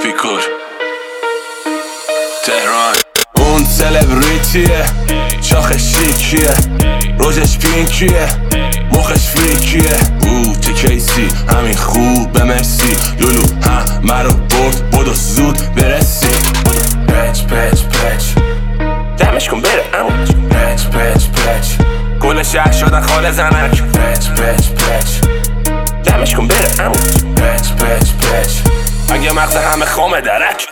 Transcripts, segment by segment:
اپیکور تهران. اون سلبریتیه، شاخ شیکیه، روزش پینکیه، مخش فریکیه. چه کیسی همین خوبه مرسی. لولو همه رو برد بدو زود برسی. پچ پچ پچ دمش کن بره امو. پچ پچ پچ کل شهر شدن خاله زنک. پچ پچ پچ دمش کن بره امو. پچ پچ پچ اگه مغز همه خامه درک.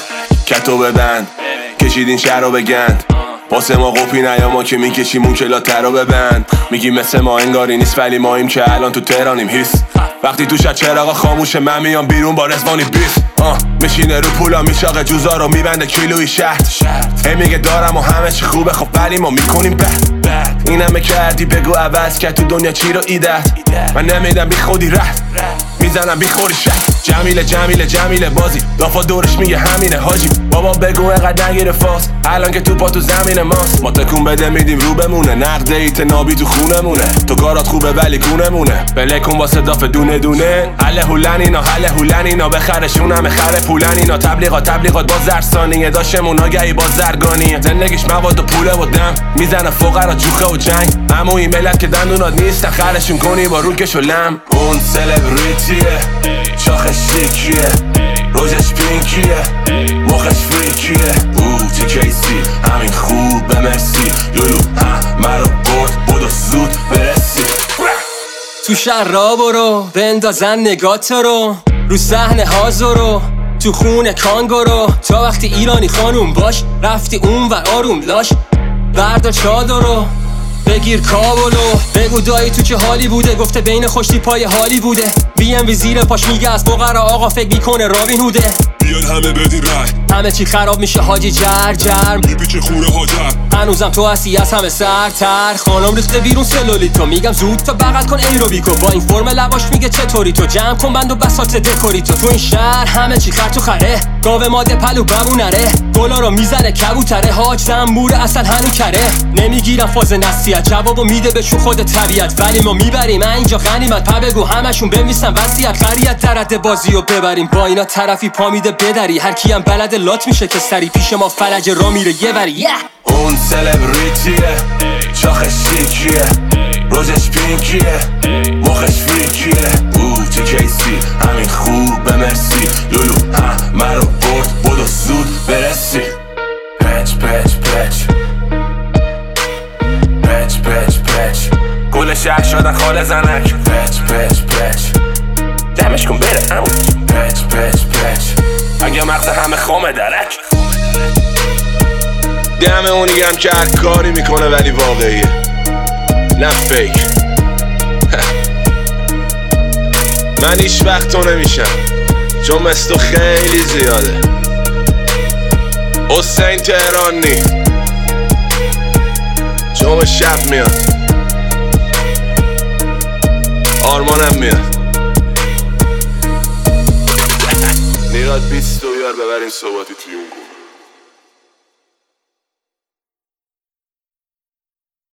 کتو ببند کشیدین شهر رو بگند. واسه ما قوپی نیا ما که میکشیم اون کلاتر رو ببند. میگی مثل ما انگاری نیست ولی ماییم که الان تو تهرانیم. هیس وقتی تو شد چراغا خاموشه من میام بیرون با رزوانی بیف. میشینه رو پولا میشاقه جوزا رو میبنده کیلوی شهر. هی میگه دارم و همه چی خوبه خب ولی ما میکنیم بد. این همه کردی بگو عوض که تو دنیا چی رو ایدت. من نمیدم بی خودی رد میزنم بی خوری شد. جمیله جمیله جمیله بازی دافا دورش میگه همینه حاجی. بابا بگو اینقدر نگیره فاس الان که تو پا تو زمین ماست. ما تکون بده میدیم رو بمونه. نقد ایت نابی تو خونمونه. تو کارات خوبه ولی گونمونه. بله کن واسه داف دونه دونه. حله هولن اینا حله هولن اینا. بخرشون همه خره پولن اینا. تبلیغات باز درسانیه داشمون آگهی باز زرگانیه. زندگیش مواد و پوله و دم میزنه فقرا جوخه و جنگ. اما این ملت که دندونات نیستن خرشون کنی با روکش و لم. اون سلبریتیه، شاخ شیکیه، روزش پینکیه، مخش فریکیه. چه کیسی همین خوبه مرسی. لولو همه رو برد بدو زود برسی. تو شهر را برو بندازن نگات رو صحنه هازارو تو خونه کانگورو. تا وقتی ایرانی خانوم باش رفتی اون و آروم لاش. بردار چادرو بگیر کابلو. بگو دایی تو چه حالی بوده. گفته بین خوشتی پای حالی بوده. BMW زیر پاش میگه از فقرا آقا فکر میکنه رابین هوده. بیان همه بدین رای همه چی خراب میشه حاجی جرم میپیچه خونه هاجر. هنوزم تو هستی از همه سرتر. خانم ریخته بیرون سلولیتو. میگم زود تا بغل کن ایروبیکو. با این فرم لباش میگه چطوری تو. جمع کن بند و بساط دکوری تو این شهر همه چی خر تو خره. گاو ماده پلو ببونره. گلا رو میزنه کبوتره. حاج زنبوره اصل هنو کره. نمیگیرم فاز نصیحت جوابو میده بهشون خود طبیعت. ولی ما میبریم اینجا غنیمت. پا بگو همشون بمیسن وصیت. خریت درد بازی رو ببریم. با اینا طرفی پا میده بدری. هر کیم بلد لات میشه که سری پیش ما فلج را میره یه وری. اون سلبریتیه، شاخ شیکیه، روزش پینکیه، مخش فریکیه. چه کیسی همین خوبه مرسی. لولو همه رو برد بدو زود برسی. پچ پچ پچ پچ پچ پچ کل شهر شدن خاله زنک. پچ پچ پچ دمش کن بره امو. پچ پچ پچ اگه مغز همه خامه درک. دم اونی هم که هر کاری میکنه ولی واقعیه نه فیک. من هیچ وقت تو نمیشم چون مثل تو خیلی زیاده. حسین تهرانی جمعه شب میاد. آرمانم میاد. نیراد 20 بیار ببریم صحباتی توی اون.